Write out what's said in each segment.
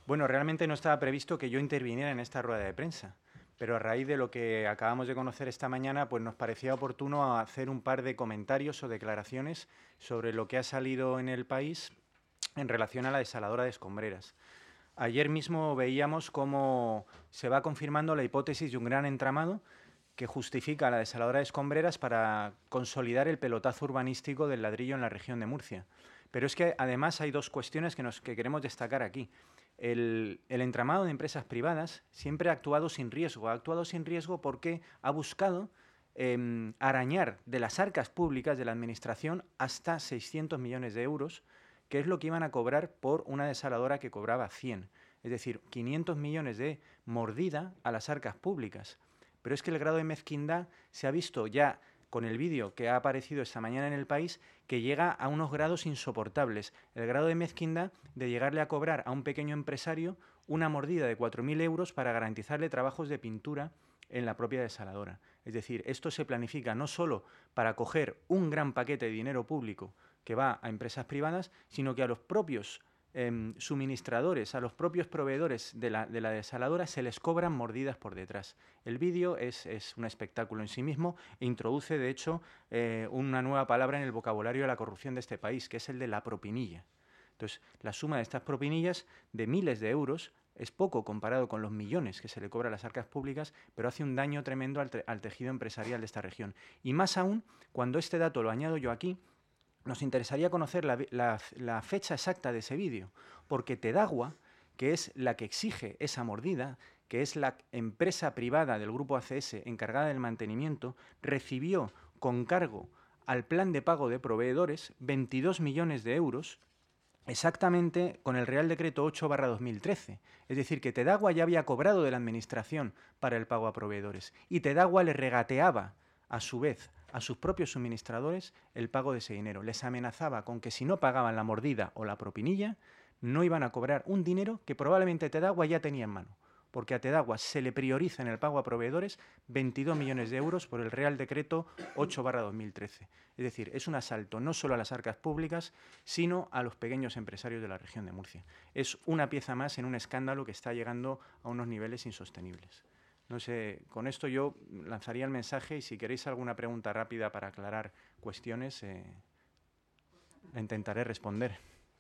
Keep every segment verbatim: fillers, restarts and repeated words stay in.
Bueno, realmente no estaba previsto que yo interviniera en esta rueda de prensa, pero a raíz de lo que acabamos de conocer esta mañana, pues nos parecía oportuno hacer un par de comentarios o declaraciones sobre lo que ha salido en el país en relación a la desaladora de Escombreras. Ayer mismo veíamos cómo se va confirmando la hipótesis de un gran entramado que justifica la desaladora de Escombreras para consolidar el pelotazo urbanístico del ladrillo en la región de Murcia. Pero es que además hay dos cuestiones que, nos, que queremos destacar aquí. El, el entramado de empresas privadas siempre ha actuado sin riesgo. Ha actuado sin riesgo porque ha buscado eh, arañar de las arcas públicas de la Administración hasta seiscientos millones de euros, que es lo que iban a cobrar por una desaladora que cobraba cien. Es decir, quinientos millones de mordida a las arcas públicas. Pero es que el grado de mezquindad se ha visto ya con el vídeo que ha aparecido esta mañana en El País, que llega a unos grados insoportables. El grado de mezquindad de llegarle a cobrar a un pequeño empresario una mordida de cuatro mil euros para garantizarle trabajos de pintura en la propia desaladora. Es decir, esto se planifica no solo para coger un gran paquete de dinero público que va a empresas privadas, sino que a los propios eh, suministradores, a los propios proveedores de la, de la desaladora se les cobran mordidas por detrás. El vídeo es, es un espectáculo en sí mismo e introduce, de hecho, eh, una nueva palabra en el vocabulario de la corrupción de este país, que es el de la propinilla. Entonces, la suma de estas propinillas de miles de euros es poco comparado con los millones que se le cobra a las arcas públicas, pero hace un daño tremendo al, al tejido empresarial de esta región. Y más aún, cuando este dato lo añado yo aquí, nos interesaría conocer la, la, la fecha exacta de ese vídeo, porque Tedagua, que es la que exige esa mordida, que es la empresa privada del grupo A C S encargada del mantenimiento, recibió con cargo al plan de pago de proveedores veintidós millones de euros, exactamente con el Real Decreto ocho barra dos mil trece. Es decir, que Tedagua ya había cobrado de la Administración para el pago a proveedores y Tedagua le regateaba, a su vez, a sus propios suministradores el pago de ese dinero. Les amenazaba con que si no pagaban la mordida o la propinilla, no iban a cobrar un dinero que probablemente Tedagua ya tenía en mano, porque a Tedagua se le prioriza en el pago a proveedores veintidós millones de euros por el Real Decreto ocho barra dos mil trece. Es decir, es un asalto no solo a las arcas públicas, sino a los pequeños empresarios de la región de Murcia. Es una pieza más en un escándalo que está llegando a unos niveles insostenibles. No sé, con esto yo lanzaría el mensaje y si queréis alguna pregunta rápida para aclarar cuestiones, eh, la intentaré responder.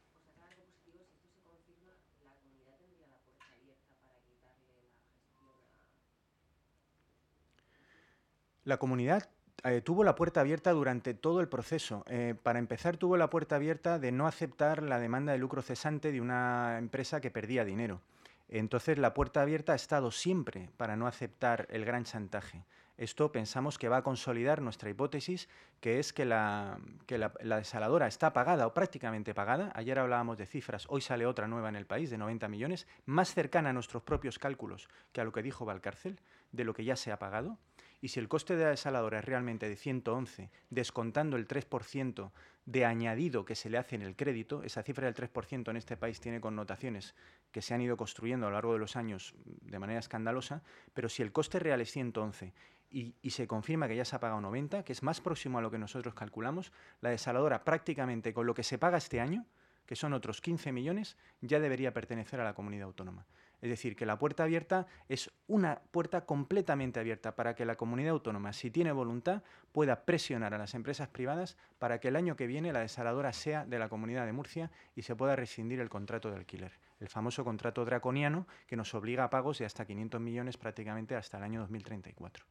La comunidad eh, tuvo la puerta abierta durante todo el proceso. Eh, para empezar, tuvo la puerta abierta de no aceptar la demanda de lucro cesante de una empresa que perdía dinero. Entonces, la puerta abierta ha estado siempre para no aceptar el gran chantaje. Esto pensamos que va a consolidar nuestra hipótesis, que es que la, que la, la desaladora está pagada o prácticamente pagada. Ayer hablábamos de cifras, hoy sale otra nueva en el país de noventa millones, más cercana a nuestros propios cálculos que a lo que dijo Valcárcel, de lo que ya se ha pagado. Y si el coste de la desaladora es realmente de ciento once, descontando el tres por ciento de añadido que se le hace en el crédito, esa cifra del tres por ciento en este país tiene connotaciones que se han ido construyendo a lo largo de los años de manera escandalosa, pero si el coste real es ciento once y, y se confirma que ya se ha pagado noventa, que es más próximo a lo que nosotros calculamos, la desaladora prácticamente con lo que se paga este año, que son otros quince millones, ya debería pertenecer a la comunidad autónoma. Es decir, que la puerta abierta es una puerta completamente abierta para que la comunidad autónoma, si tiene voluntad, pueda presionar a las empresas privadas para que el año que viene la desaladora sea de la Comunidad de Murcia y se pueda rescindir el contrato de alquiler. El famoso contrato draconiano que nos obliga a pagos de hasta quinientos millones prácticamente hasta el año dos mil treinta y cuatro.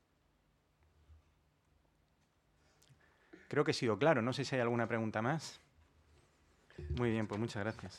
Creo que he sido claro. No sé si hay alguna pregunta más. Muy bien, pues muchas gracias.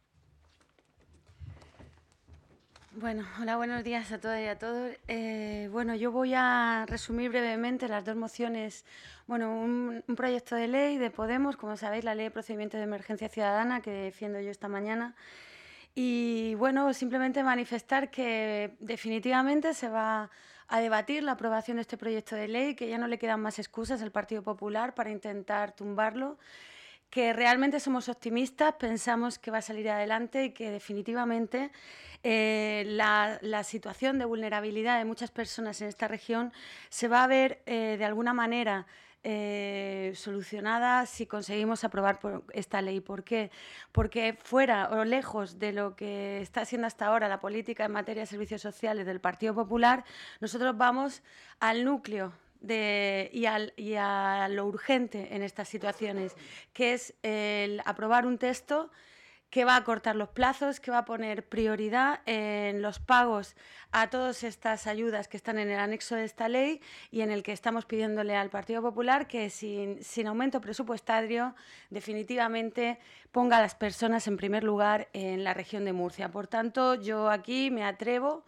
Bueno, hola, buenos días a todas y a todos. Eh, bueno, yo voy a resumir brevemente las dos mociones. Bueno, un, un proyecto de ley de Podemos, como sabéis, la Ley de Procedimientos de Emergencia Ciudadana, que defiendo yo esta mañana. Y bueno, simplemente manifestar que definitivamente se va a debatir la aprobación de este proyecto de ley, que ya no le quedan más excusas al Partido Popular para intentar tumbarlo, que realmente somos optimistas, pensamos que va a salir adelante y que definitivamente eh, la, la situación de vulnerabilidad de muchas personas en esta región se va a ver eh, de alguna manera eh, solucionada si conseguimos aprobar por esta ley. ¿Por qué? Porque fuera o lejos de lo que está siendo hasta ahora la política en materia de servicios sociales del Partido Popular, nosotros vamos al núcleo de, y, al, y a lo urgente en estas situaciones, que es el aprobar un texto que va a cortar los plazos, que va a poner prioridad en los pagos a todas estas ayudas que están en el anexo de esta ley y en el que estamos pidiéndole al Partido Popular que sin, sin aumento presupuestario definitivamente ponga a las personas en primer lugar en la región de Murcia. Por tanto, yo aquí me atrevo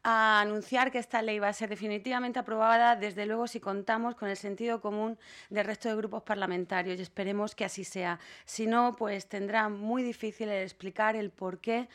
a anunciar que esta ley va a ser definitivamente aprobada, desde luego si contamos con el sentido común del resto de grupos parlamentarios, y esperemos que así sea. Si no, pues tendrá muy difícil el explicar el por qué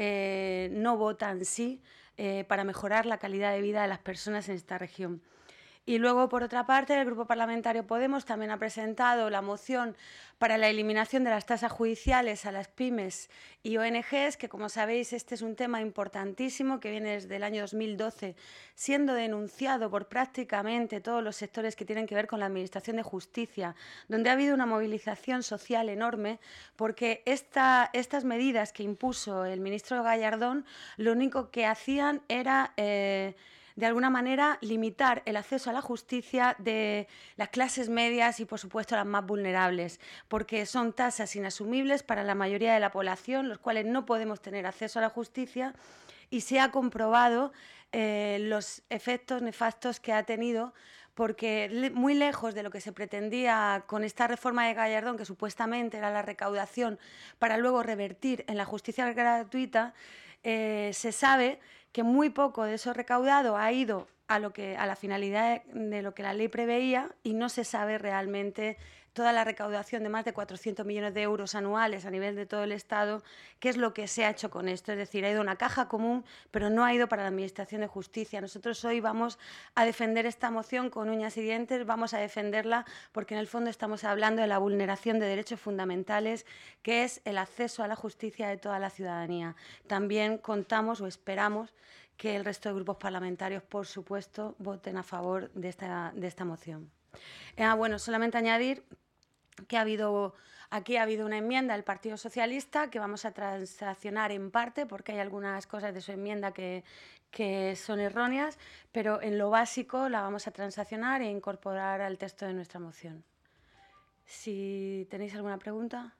eh, no votan sí eh, para mejorar la calidad de vida de las personas en esta región. Y luego, por otra parte, el Grupo Parlamentario Podemos también ha presentado la moción para la eliminación de las tasas judiciales a las pymes y O N Ges, que, como sabéis, este es un tema importantísimo que viene desde el año dos mil doce siendo denunciado por prácticamente todos los sectores que tienen que ver con la Administración de Justicia, donde ha habido una movilización social enorme porque esta, estas medidas que impuso el ministro Gallardón lo único que hacían era... Eh, de alguna manera, limitar el acceso a la justicia de las clases medias y, por supuesto, las más vulnerables, porque son tasas inasumibles para la mayoría de la población, los cuales no podemos tener acceso a la justicia, y se ha comprobado eh, los efectos nefastos que ha tenido, porque muy lejos de lo que se pretendía con esta reforma de Gallardón, que supuestamente era la recaudación para luego revertir en la justicia gratuita, eh, se sabe que muy poco de eso recaudado ha ido a, lo que, a la finalidad de, de lo que la ley preveía y no se sabe realmente toda la recaudación de más de cuatrocientos millones de euros anuales a nivel de todo el Estado, qué es lo que se ha hecho con esto. Es decir, ha ido a una caja común, pero no ha ido para la Administración de Justicia. Nosotros hoy vamos a defender esta moción con uñas y dientes, vamos a defenderla porque en el fondo estamos hablando de la vulneración de derechos fundamentales, que es el acceso a la justicia de toda la ciudadanía. También contamos o esperamos que el resto de grupos parlamentarios, por supuesto, voten a favor de esta, de esta moción. Eh, bueno, solamente añadir que ha habido, aquí ha habido una enmienda del Partido Socialista que vamos a transaccionar en parte porque hay algunas cosas de su enmienda que, que son erróneas, pero en lo básico la vamos a transaccionar e incorporar al texto de nuestra moción. Si tenéis alguna pregunta.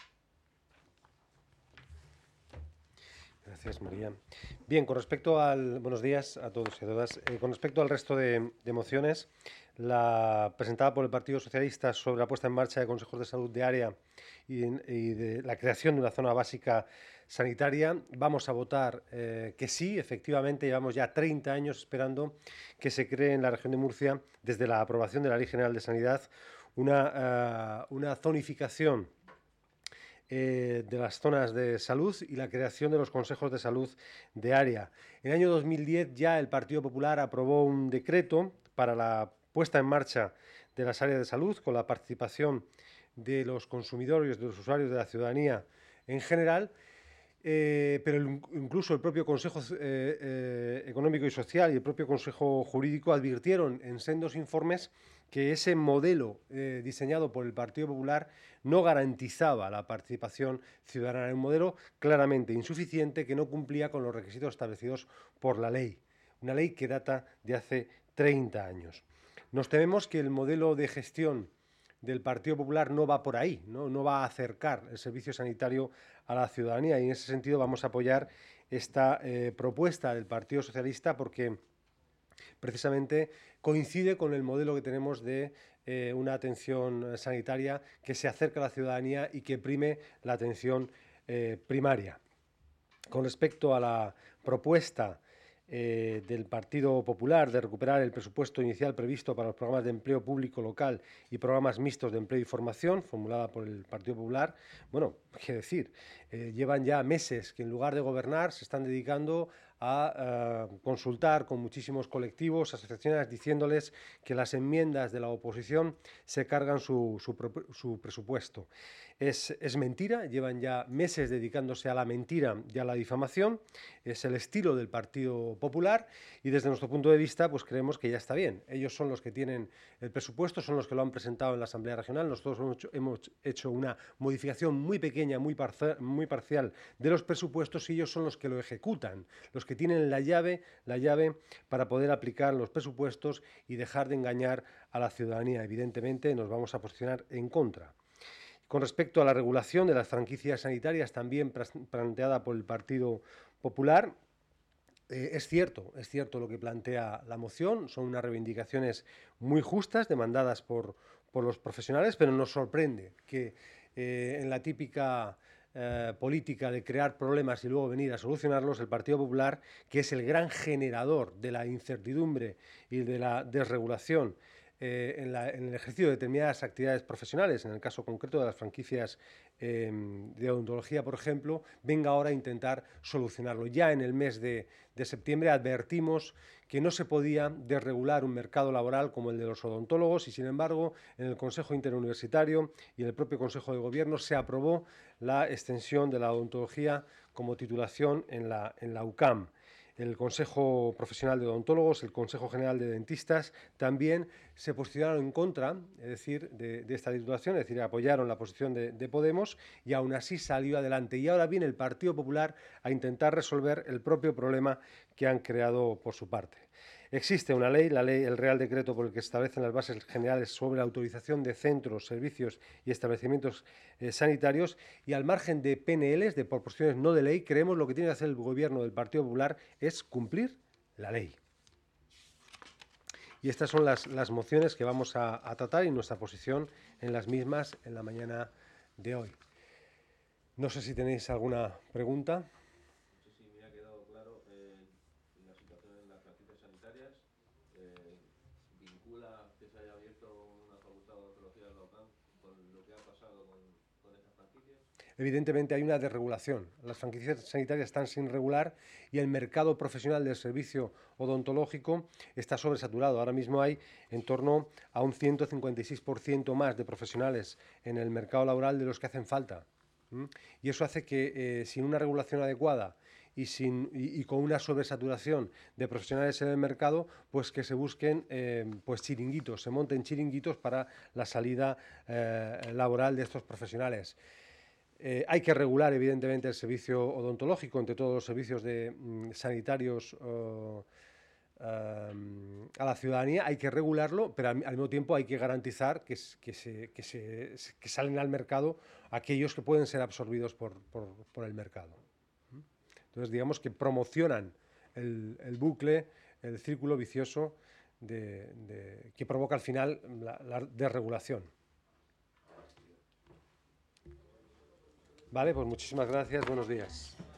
Gracias, María. Bien, con respecto al... Buenos días a todos y a todas. Eh, con respecto al resto de, de mociones, la presentada por el Partido Socialista sobre la puesta en marcha de consejos de salud de área y, y de la creación de una zona básica sanitaria, vamos a votar eh, que sí. Efectivamente, llevamos ya treinta años esperando que se cree en la región de Murcia, desde la aprobación de la Ley General de Sanidad, una, uh, una zonificación Eh, de las zonas de salud y la creación de los consejos de salud de área. En el año dos mil diez ya el Partido Popular aprobó un decreto para la puesta en marcha de las áreas de salud con la participación de los consumidores, de los usuarios, de la ciudadanía en general, eh, pero el, incluso el propio Consejo eh, eh, Económico y Social y el propio Consejo Jurídico advirtieron en sendos informes que ese modelo eh, diseñado por el Partido Popular no garantizaba la participación ciudadana, en un modelo claramente insuficiente que no cumplía con los requisitos establecidos por la ley, una ley que data de hace treinta años. Nos tememos que el modelo de gestión del Partido Popular no va por ahí, no, no va a acercar el servicio sanitario a la ciudadanía, y en ese sentido vamos a apoyar esta eh, propuesta del Partido Socialista porque precisamente coincide con el modelo que tenemos de eh, una atención sanitaria que se acerca a la ciudadanía y que prime la atención eh, primaria. Con respecto a la propuesta eh, del Partido Popular de recuperar el presupuesto inicial previsto para los programas de empleo público local y programas mixtos de empleo y formación, formulada por el Partido Popular, bueno, qué decir, Eh, llevan ya meses que en lugar de gobernar se están dedicando a uh, consultar con muchísimos colectivos, asociaciones, diciéndoles que las enmiendas de la oposición se cargan su, su, su presupuesto. Es, es mentira, llevan ya meses dedicándose a la mentira y a la difamación, es el estilo del Partido Popular y desde nuestro punto de vista pues creemos que ya está bien. Ellos son los que tienen el presupuesto, son los que lo han presentado en la Asamblea Regional, nosotros hemos hecho, hemos hecho una modificación muy pequeña, muy, parcial, muy parcial de los presupuestos y ellos son los que lo ejecutan, los que tienen la llave, la llave para poder aplicar los presupuestos y dejar de engañar a la ciudadanía. Evidentemente nos vamos a posicionar en contra. Con respecto a la regulación de las franquicias sanitarias, también planteada por el Partido Popular, eh, es cierto, es cierto lo que plantea la moción, son unas reivindicaciones muy justas, demandadas por, por los profesionales, pero nos sorprende que eh, en la típica eh, política de crear problemas y luego venir a solucionarlos, el Partido Popular, que es el gran generador de la incertidumbre y de la desregulación, Eh, en, la, en el ejercicio de determinadas actividades profesionales, en el caso concreto de las franquicias eh, de odontología, por ejemplo, venga ahora a intentar solucionarlo. Ya en el mes de, de septiembre advertimos que no se podía desregular un mercado laboral como el de los odontólogos y, sin embargo, en el Consejo Interuniversitario y en el propio Consejo de Gobierno se aprobó la extensión de la odontología como titulación en la, en la U C A M. El Consejo Profesional de Odontólogos, el Consejo General de Dentistas, también se posicionaron en contra, es decir, de, de esta titulación, es decir, apoyaron la posición de, de Podemos y aún así salió adelante. Y ahora viene el Partido Popular a intentar resolver el propio problema que han creado por su parte. Existe una ley, la ley, el Real Decreto por el que establecen las bases generales sobre la autorización de centros, servicios y establecimientos eh, sanitarios y al margen de P N Ls, de proposiciones no de ley, creemos lo que tiene que hacer el Gobierno del Partido Popular es cumplir la ley. Y estas son las, las mociones que vamos a, a tratar y nuestra posición en las mismas en la mañana de hoy. No sé si tenéis alguna pregunta. Evidentemente hay una desregulación. Las franquicias sanitarias están sin regular y el mercado profesional del servicio odontológico está sobresaturado. Ahora mismo hay en torno a un ciento cincuenta y seis por ciento más de profesionales en el mercado laboral de los que hacen falta. ¿Mm? Y eso hace que eh, sin una regulación adecuada y, sin, y, y con una sobresaturación de profesionales en el mercado, pues que se busquen eh, pues chiringuitos, se monten chiringuitos para la salida eh, laboral de estos profesionales. Eh, hay que regular, evidentemente, el servicio odontológico entre todos los servicios de, mm, sanitarios uh, um, a la ciudadanía. Hay que regularlo, pero al, al mismo tiempo hay que garantizar que, que, se, que, se, que salen al mercado aquellos que pueden ser absorbidos por, por, por el mercado. Entonces, digamos que promocionan el, el bucle, el círculo vicioso de, de, que provoca al final la, la desregulación. Vale, pues muchísimas gracias, buenos días.